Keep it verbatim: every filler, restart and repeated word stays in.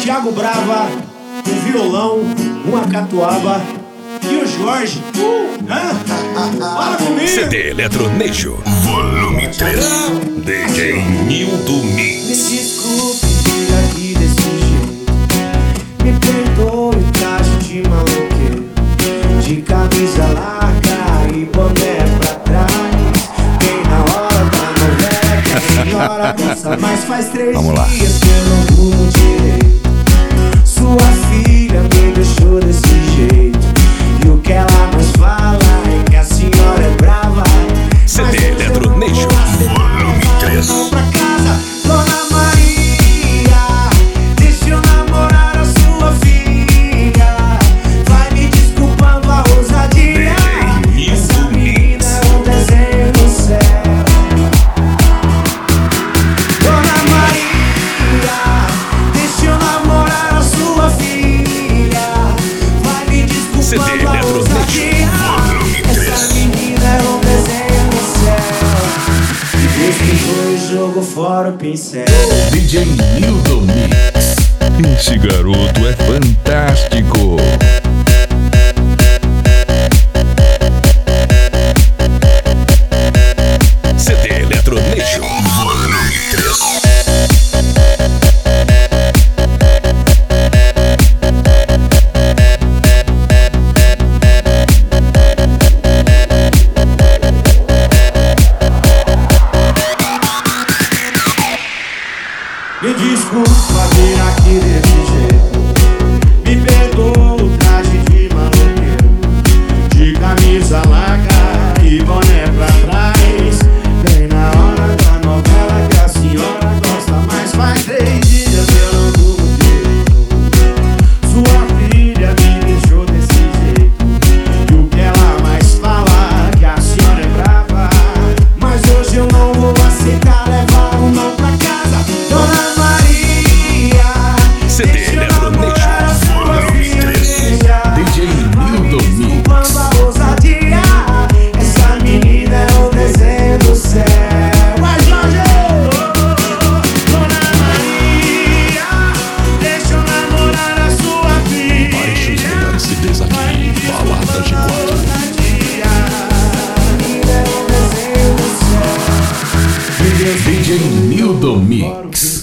Thiago Brava, um violão, uma catuaba e o Jorge. Uh, hã? Fala comigo! C D Eletronejo, volume três. D J Nildo Mix. Me desculpe vir aqui desse jeito, me perdoe o traje de maloqueiro, de camisa larga e boné pra trás, bem na hora da novela que a senhora gosta. Mas faz três Vamos lá. dias que eu não durmo direito. Sua filha me deixou desse jeito, e o que ela mais fala é que a senhora é brava. C D Eletronejo, volume três. Vamos pra casa, Dona Maria, deixa eu namorar a sua filha. Vai me desculpando a ousadia, essa menina é um desenho do céu. Dona Maria, deixa eu namorar a sua filha. Vai me desculpando a ousadia, essa menina é um desenho do céu. Esqueceu e jogou fora o pincel. D J Nildo Mix. Esse garoto é fantástico. C D Eletronejo, volume três. Me desculpa vir aqui desse jeito, me perdoa o traje de maloqueiro, de camisa larga e boné pra trás, bem na hora da novela que a senhora gosta. Mas faz três dias que eu não durmo direito. Sua filha me deixou desse jeito, e o que ela mais fala é que a senhora é brava. Mas hoje eu não vou aceitar levar um não pra casa. Dona C D Eletronejo, volume três. D J Nildo Mix. Essa menina é o desenho do céu. Vai, Jorge! Dona Maria, deixa eu namorar a sua filha. Baixe os melhores C Ds aqui, Balada G quatro. Menina é o desenho do céu. D J Nildo Mix.